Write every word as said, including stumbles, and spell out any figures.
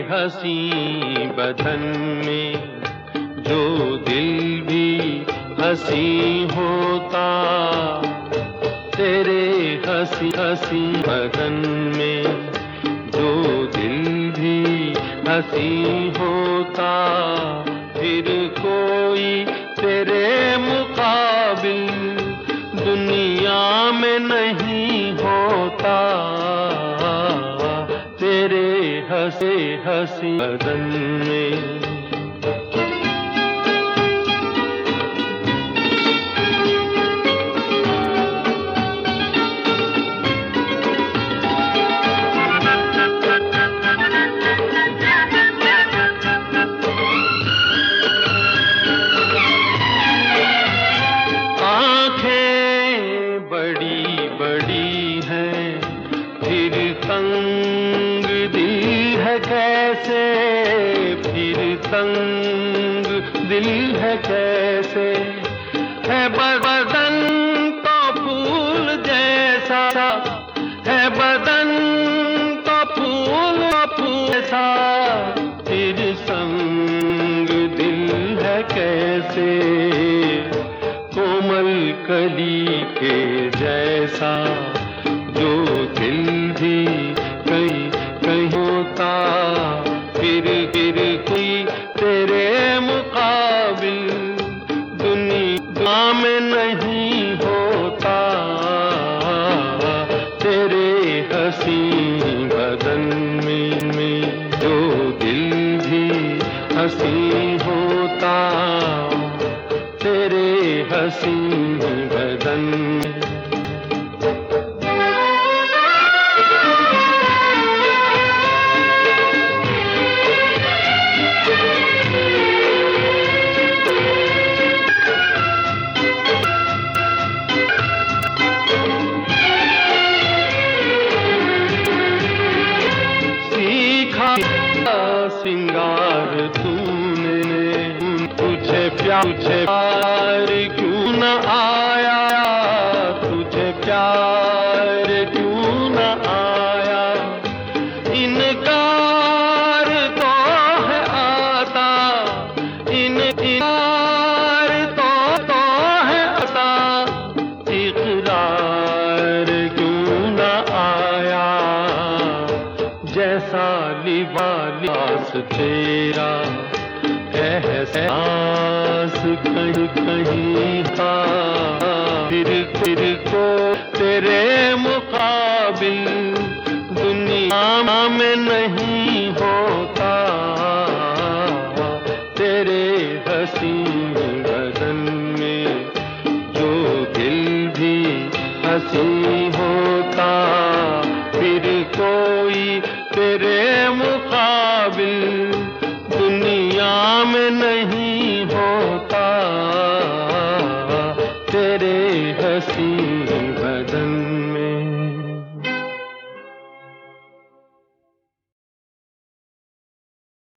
हंसी बदन में जो दिल भी हंसी होता, तेरे हंसी हंसी बदन में जो दिल भी हंसी होता, फिर कोई तेरे मुकाबिल दुनिया में नहीं होता, तेरे हंसी हंसी बदन में। बड़ी बड़ी है फिर तंग दिल है कैसे, फिर तंग दिल है कैसे, है बदन तो फूल जैसा, है बदन तो फूल फूल जैसा, फिर संग दिल है कैसे, कोमल कली के जैसा जो दिल भी कहीं कहीं होता, फिर फिर कोई तेरे मुकाबिल दुनिया में नहीं होता, तेरे हंसी बदन में, में जो दिल भी हंसी होता, तेरे हंसी बदन में। सीखा सिंगार तूने, तुझे प्यार तुझे प्यार क्यों न आया, तुझे प्यार क्यों न आया, इनकार तो है आता, इनकार तो तो है आता, इकरार क्यों न आया, जैसा लिबास तेरा एहसास कहीं कहीं था, फिर फिर को तेरे मुकाबिल दुनिया में नहीं होता, तेरे हंसी बदन में जो दिल भी हंसी